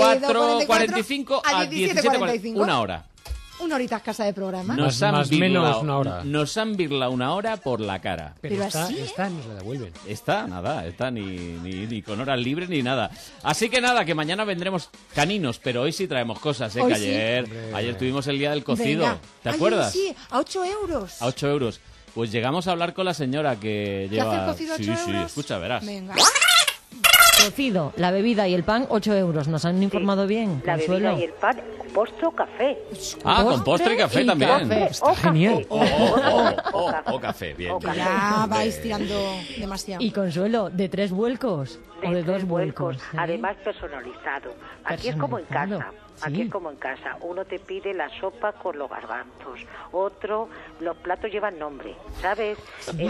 45 a 17:45. Una hora. Una horita escasa de programa. Nos Más han menos birlao- una hora. Nos han birlado una hora por la cara. Pero esta, así, ¿eh? esta nos la devuelven. Está ni con horas libres ni nada. Así que nada, que mañana vendremos caninos, pero hoy sí traemos cosas, Hoy que sí. ayer tuvimos el día del cocido. Venga. ¿Te Ay, acuerdas? Sí, a 8 euros. A 8 euros. Pues llegamos a hablar con la señora que ¿Qué lleva... hace el cocido 8 sí, euros? escucha, verás. Venga. Cocido, la bebida y el pan, 8 euros. ¿Nos han informado bien, La Consuelo? bebida y el pan, postre o café. Ah, con postre y café también. Café. Está genial. O café, bien. Ya vais tirando demasiado. Y Consuelo, ¿de 3 vuelcos o de 2 vuelcos? Además personalizado. Aquí es como en Personalizado, casa. sí. Aquí es como en casa. Uno te pide la sopa con los garbanzos. Otro, los platos llevan nombre, ¿sabes?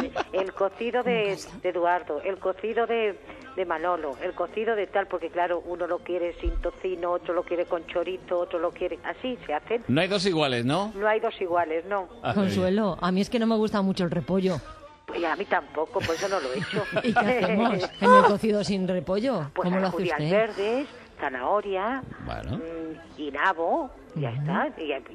El cocido de Eduardo, el cocido de Manolo, el cocido de tal, porque claro, uno lo quiere sin tocino, otro lo quiere con chorizo, otro lo quiere... Así se hacen. No hay dos iguales, ¿no? No hay dos iguales, no. Consuelo, a mí es que no me gusta mucho el repollo. Y a mí tampoco, por eso no lo he hecho. ¿Y qué hacemos en el cocido sin repollo? Pues ¿Cómo lo hace judías usted? verdes, zanahoria, Bueno. y nabo, ya está,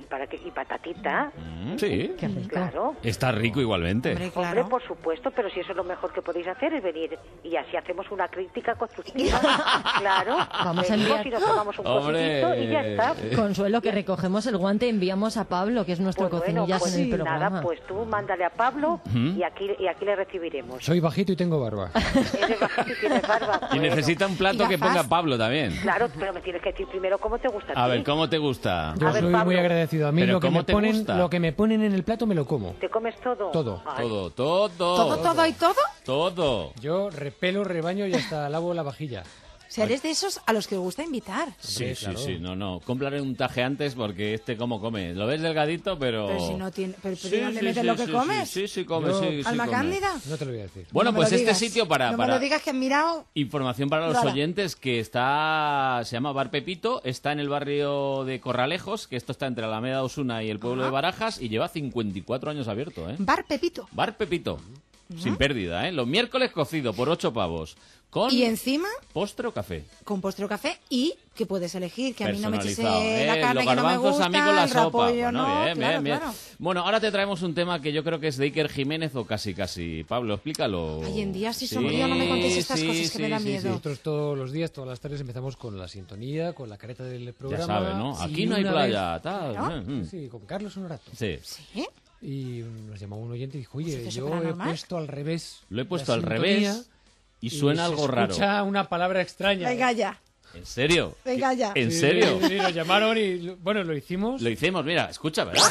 y patatita. Sí. Qué rico. Claro. Está rico igualmente. Hombre, por supuesto, pero si eso es lo mejor que podéis hacer, es venir y así hacemos una crítica constructiva. Claro. Vamos a Venimos enviar- y nos tomamos un cocidito y ya está. Consuelo, que recogemos el guante, enviamos a Pablo, que es nuestro Pues bueno, cocinillas pues en el programa. nada, pues tú mándale a Pablo Ujú. y aquí le recibiremos. Soy bajito y tengo barba. Eres bajito y tienes barba. Y Bueno. necesita un plato que ponga Pablo también. Claro, pero me tienes que decir primero cómo te gusta A ti. ver, ¿cómo te gusta? Yo soy muy agradecido. A mí ¿Pero lo que, cómo me te ponen, gusta? lo que me ponen en el plato me lo como. ¿Te comes todo? Todo. Ay. Todo. ¿Todo y todo? Todo. Yo repelo, rebaño y hasta lavo la vajilla. O sea, eres de esos a los que os gusta invitar. Sí, claro. sí, no. Cómprale un taje antes porque cómo come. Lo ves delgadito, pero... Pero si no tiene... Pero Sí, ¿dónde sí, metes sí, lo que sí, comes? Sí, come, Yo- sí, ¿Alma come. cándida? No te lo voy a decir. Bueno, No me pues lo este digas. sitio No me lo digas que he mirado... Información para los Rara. oyentes que se llama Bar Pepito, está en el barrio de Corralejos, que esto está entre Alameda Osuna y el pueblo de Barajas y lleva 54 años abierto, ¿eh? Bar Pepito. Bar Pepito, sin pérdida, ¿eh? Los miércoles cocido por 8 pavos, con Y encima, postre o café. con postre o café y que puedes elegir, que a mí no me eches Personalizado, la carne los que no me garbanzos gusta, a mí con la el sopa. repollo Bueno, no, bien, claro, bien. claro. Bueno, ahora te traemos un tema que yo creo que es de Iker Jiménez o casi. Pablo, explícalo. Hoy en día, si sombrío, no me contéis estas cosas que me dan miedo. Nosotros todos los días, todas las tardes empezamos con la sintonía, con la careta del programa. Ya sabe, ¿no? Aquí Y no hay una playa, vez- tal. ¿No? Sí, con Carlos Honorato. Sí. ¿Sí? Y nos llamó un oyente y dijo, oye, ¿Es eso yo he paranormal? puesto al revés. Lo he la puesto al sintonía revés y suena algo se raro. escucha una palabra extraña. Venga ya, ¿En serio? venga ya. ¿En Sí, serio? Sí, nos llamaron y, bueno, lo hicimos. Lo hicimos, mira, escucha, ¿verdad?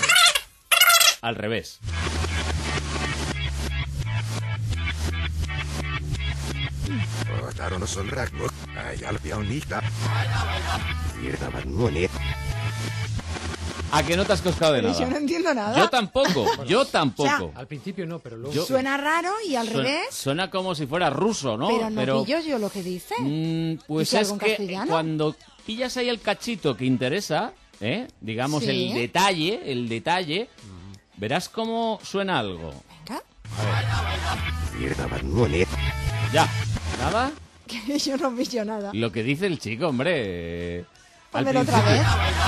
Al revés. Daron son ragmo. Ay, alpiaunita. ¿A que no te has coscado de Pero nada? yo no entiendo nada. Yo tampoco, yo tampoco. Al principio no, pero luego... Yo- Suena raro y al revés, Suena como si fuera ruso, ¿no? pero no pillo yo lo que dice. Pues ¿Dice es algo en que castellano? cuando pillas ahí el cachito que interesa, digamos Sí. el detalle, verás cómo suena algo. Venga. Ya, ¿nada? Que yo no pillo nada. Lo que dice el chico, hombre. Al Pónmelo otra vez.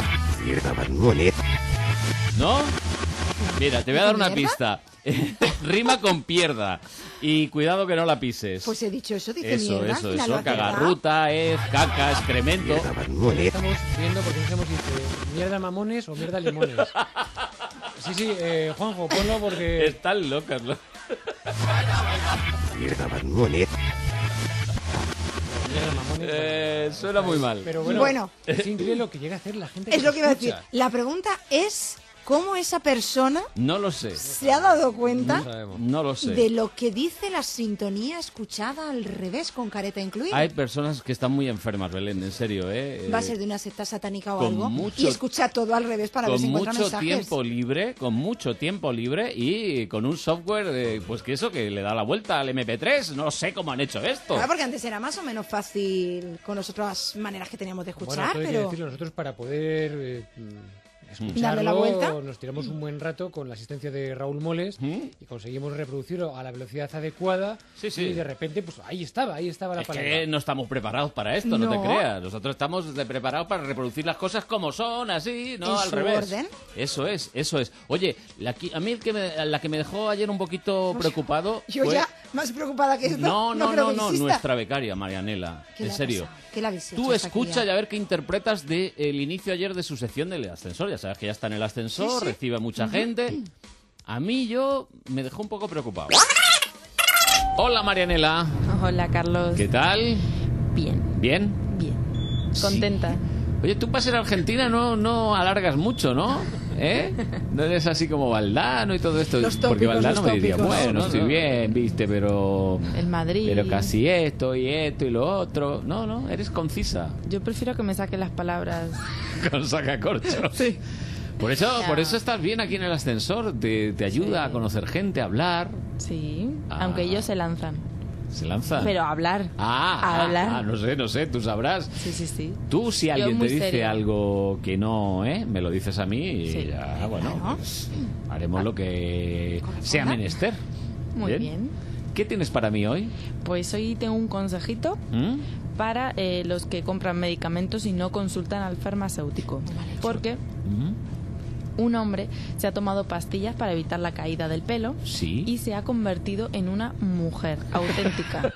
¿No? Mira, te voy a dar una ¿Mierda? pista. Rima con pierda. Y cuidado que no la pises. Pues he dicho eso, dice Eso, mierda. al final lo eso. he acertado. Cagarruta, caca, excremento. Estamos viendo porque no sabemos si dice mierda mamones o mierda limones. Sí, Juanjo, ponlo porque... Están locas, ¿no? Suena muy mal. Pero bueno, Bueno. es increíble lo que llega a hacer la gente Es lo que iba a decir. escucha. La pregunta es cómo esa persona No lo sé. se ha dado cuenta No lo sé. de lo que dice la sintonía escuchada al revés con careta incluida. Hay personas que están muy enfermas, Belén, en serio, ¿eh? Va a ser de una secta satánica o con algo. mucho- Y escucha todo al revés para ver con si encuentra mucho mensajes. con mucho tiempo libre y con un software, pues que eso, que le da la vuelta al MP3. No sé cómo han hecho esto. Claro, porque antes era más o menos fácil con las otras maneras que teníamos de Bueno, escuchar, todo hay que pero decirlo, nosotros para poder escucharlo, ¿Darle la vuelta? nos tiramos un buen rato con la asistencia de Raúl Moles y conseguimos reproducirlo a la velocidad adecuada Sí. y de repente, pues ahí estaba la Es palabra. que no estamos preparados para esto, no, No. te creas. Nosotros estamos preparados para reproducir las cosas como son, así, no En al su revés. orden. Eso es. Oye, a mí la que me dejó ayer un poquito preocupado yo fue... ya más preocupada que esto. No, creo que exista. nuestra becaria, Marianela. ¿Qué En le ha serio. pasado? ¿Qué le habéis hecho Tú a esta escucha cría? y a ver qué interpretas del inicio ayer de su sección del ascensor. Ya sabes que ya está en el ascensor, Sí, sí. recibe a mucha gente. A mí me dejó un poco preocupado. Hola, Marianela. Hola, Carlos. ¿Qué tal? Bien. ¿Bien? Bien. Contenta. Sí. Oye, tú para ser argentina no alargas mucho, ¿no? No eres así como Valdano y todo esto. Los tópicos, porque Valdano los me diría, tópicos. bueno, No, estoy no. bien, viste, pero... El Madrid. Pero casi esto y lo otro. No, eres concisa. Yo prefiero que me saquen las palabras. Con sacacorcho. Sí. Por eso estás bien aquí en el ascensor. Te ayuda a conocer gente, a hablar. Sí, Ah. aunque ellos se lanzan. ¿Se lanzan? Pero a hablar. A hablar. No sé, tú sabrás. Sí. Tú, si Yo alguien te muy dice seria. algo que no, me lo dices a mí y Sí. ya, bueno, pues, haremos lo que sea menester. Muy bien. ¿Qué tienes para mí hoy? Pues hoy tengo un consejito ¿Mm? para los que compran medicamentos y no consultan al farmacéutico. Porque un hombre se ha tomado pastillas para evitar la caída del pelo Sí. y se ha convertido en una mujer auténtica.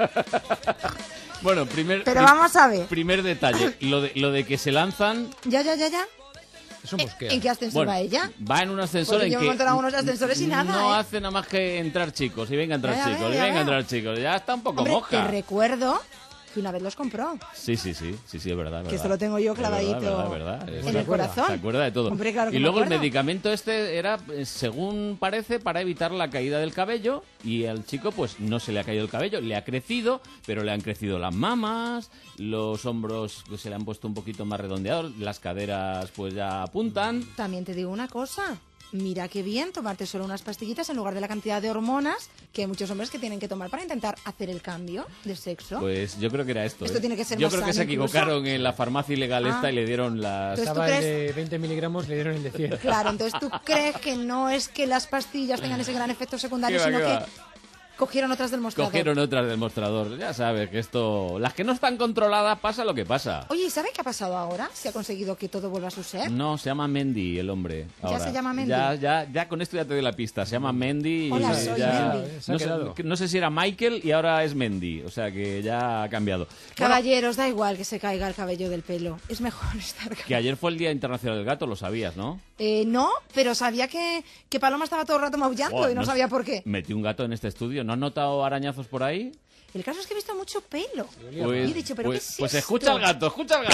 Bueno, Pero vamos a ver. primer detalle, lo de que se lanzan... Ya. Eso ¿En qué ascensor va ella? Va en un ascensor Porque en yo que me he encontrado unos ascensores y nada, no ¿eh? hace nada más que entrar chicos y venga a entrar Ya chicos veo, y ya venga a veo. entrar chicos. Ya está un poco Hombre, moja. te recuerdo que una vez los compró. Sí, es verdad. Que esto lo tengo yo Es verdad, clavadito verdad. en el corazón. Se acuerda de todo. Hombre, claro que y me luego el acuerdo. medicamento este era, según parece, para evitar la caída del cabello y al chico pues no se le ha caído el cabello, le ha crecido, pero le han crecido las mamas, los hombros se le han puesto un poquito más redondeados, las caderas pues ya apuntan. También te digo una cosa. Mira qué bien tomarte solo unas pastillitas en lugar de la cantidad de hormonas que hay muchos hombres que tienen que tomar para intentar hacer el cambio de sexo. Pues yo creo que era esto. Esto tiene que ser Yo más creo que se sano incluso. equivocaron en la farmacia ilegal esta Ah. y le dieron las... Entonces, ¿tú Estaba el crees? de 20 miligramos, le dieron el de 100. Claro, entonces tú crees que no es que las pastillas tengan ese gran efecto secundario, ¿Qué va, sino qué que va? cogieron otras del mostrador. Cogieron otras del mostrador. Ya sabes que esto... Las que no están controladas pasa lo que pasa. Oye, ¿y sabe qué ha pasado ahora? ¿Se ha conseguido que todo vuelva a su ser? No, se llama Mendy el hombre. ¿Ya ahora. se llama Mendy? Ya con esto ya te doy la pista. Se llama Mendy. y Hola, soy ya- Mendy. Se ha quedado. No sé si era Michael y ahora es Mendy. O sea que ya ha cambiado. Bueno, Caballeros, da igual que se caiga el cabello del pelo. Es mejor estar... que ayer fue el Día Internacional del Gato, lo sabías, ¿no? No, pero sabía que Paloma estaba todo el rato maullando Buah, y no sabía por qué. Metí un gato en este estudio. ¿No has notado arañazos por ahí? El caso es que he visto mucho pelo. Pues, y he dicho, ¿pero pues, qué es pues esto? escucha al gato, escucha al gato.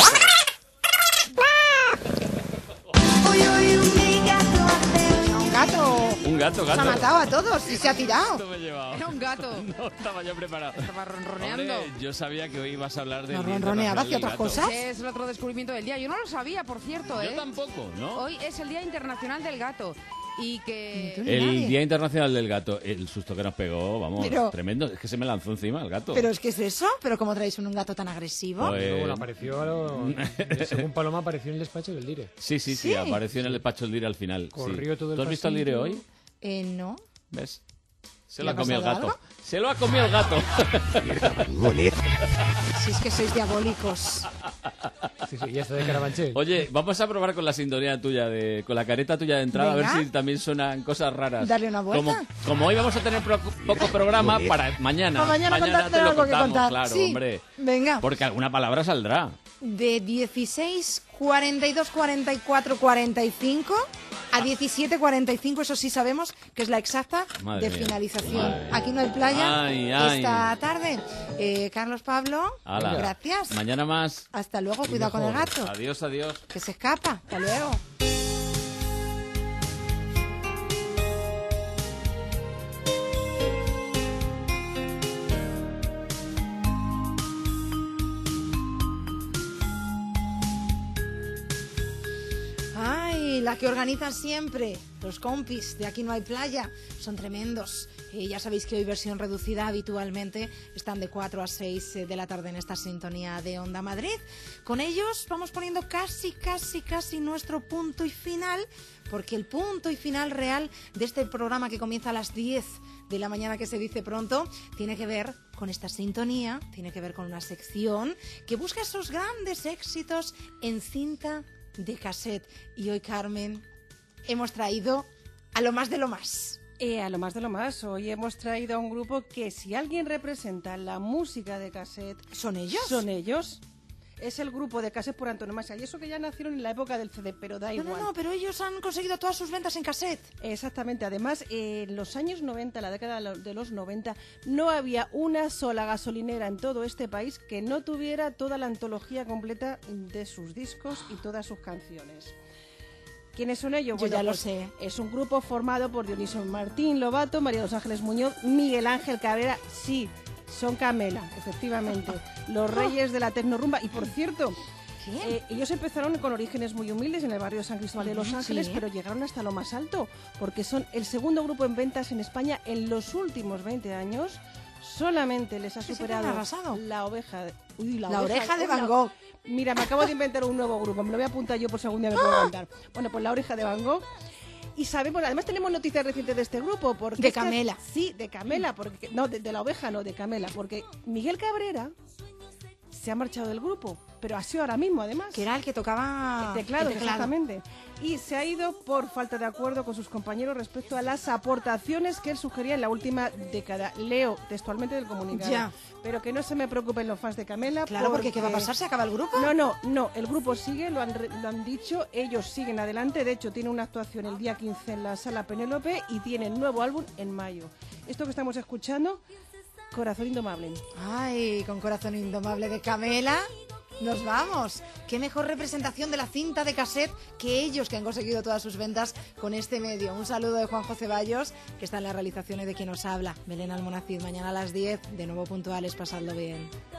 Un gato. Un gato, Se ha gato. matado a todos y se ha tirado. Esto me he llevado. Era un gato. No estaba yo preparado. Estaba ronroneando. Hombre, yo sabía que hoy ibas a hablar del ¿No Día ronroneaba hacia Internacional otras del Gato. cosas? Es el otro descubrimiento del día. Yo no lo sabía, por cierto, Yo tampoco, ¿no? Hoy es el Día Internacional del Gato. Y que... El Día Internacional del Gato, el susto que nos pegó, vamos, Pero- tremendo. Es que se me lanzó encima el gato. ¿Pero es que es eso? ¿Pero cómo traéis un gato tan agresivo? Pues- Luego, bueno, apareció, según Paloma, apareció en el despacho del Dire. Sí, ¿Sí? apareció en el despacho el Dire al final. Corrió sí. todo el ¿Tú has visto el Dire pasillo. hoy? No. ¿Ves? Se ¿Le lo ha ha comido el pasado gato. algo? Se lo ha comido el gato. Si es que sois diabólicos. Sí, y esto de Carabanchel. Oye, vamos a probar con la sintonía tuya, con la careta tuya de entrada, Venga. a ver si también suenan cosas raras. Darle una vuelta. Como hoy vamos a tener poco programa, para mañana. Para mañana contarte te lo algo que contamos, contar. claro, Sí. hombre. Venga. Porque alguna palabra saldrá. De 16, 42, 44, 45 a 17, 45, eso sí sabemos que es la exacta Madre de mía. finalización. Madre. Aquí no hay playa Ay, ay. esta tarde. Carlos Pablo, Hala. gracias. Mañana más. Hasta luego, cuidado con el gato. Adiós, adiós. Que se escapa. Hasta luego. Ay, la que organizan siempre, los compis de Aquí no hay playa, son tremendos. Ya sabéis que hoy versión reducida habitualmente están de 4 a 6 de la tarde en esta sintonía de Onda Madrid. Con ellos vamos poniendo casi nuestro punto y final, porque el punto y final real de este programa que comienza a las 10 de la mañana, que se dice pronto, tiene que ver con esta sintonía, tiene que ver con una sección que busca esos grandes éxitos en cinta de cassette. Y hoy, Carmen, hemos traído a lo más de lo más. A lo más de lo más, hoy hemos traído a un grupo que si alguien representa la música de cassette... ¿Son ellos? Son ellos. Es el grupo de cassette por antonomasia. Y eso que ya nacieron en la época del CD, pero da igual. No, pero ellos han conseguido todas sus ventas en cassette. Exactamente. Además, en los años 90, la década de los 90, no había una sola gasolinera en todo este país que no tuviera toda la antología completa de sus discos y todas sus canciones. ¿Quiénes son ellos? Yo ya lo sé. Es un grupo formado por Dionisio Martín Lobato, María de los Ángeles Muñoz, Miguel Ángel Cabrera. Sí, son Camela, efectivamente. Los reyes de la tecnorumba. Y por cierto, ellos empezaron con orígenes muy humildes en el barrio de San Cristóbal de Los Ángeles, pero llegaron hasta lo más alto, porque son el segundo grupo en ventas en España en los últimos 20 años. Solamente les ha superado la oveja de Van Gogh. Mira, me acabo de inventar un nuevo grupo, me lo voy a apuntar yo por si algún día me puedo cantar. Bueno, pues la oreja de Van Gogh. Y sabemos, además tenemos noticias recientes de este grupo. Porque de Camela. Sí, de Camela, porque no, de la oveja no, de Camela, porque Miguel Cabrera se ha marchado del grupo, pero ha sido ahora mismo, además. Que era el que tocaba el teclado. Exactamente. Y se ha ido por falta de acuerdo con sus compañeros respecto a las aportaciones que él sugería en la última década. Leo textualmente del comunicado. Ya. Pero que no se me preocupen los fans de Camela. Claro, porque ¿qué va a pasar? ¿Se acaba el grupo? No, el grupo sigue, lo han dicho, ellos siguen adelante. De hecho, tiene una actuación el día 15 en la Sala Penélope y tienen nuevo álbum en mayo. Esto que estamos escuchando, Corazón Indomable. Ay, con Corazón Indomable de Camela nos vamos. Qué mejor representación de la cinta de cassette que ellos, que han conseguido todas sus ventas con este medio. Un saludo de Juanjo Ceballos, que está en las realizaciones de quien nos habla, Belén Almonacid. Mañana a las 10, de nuevo puntuales, pasadlo bien.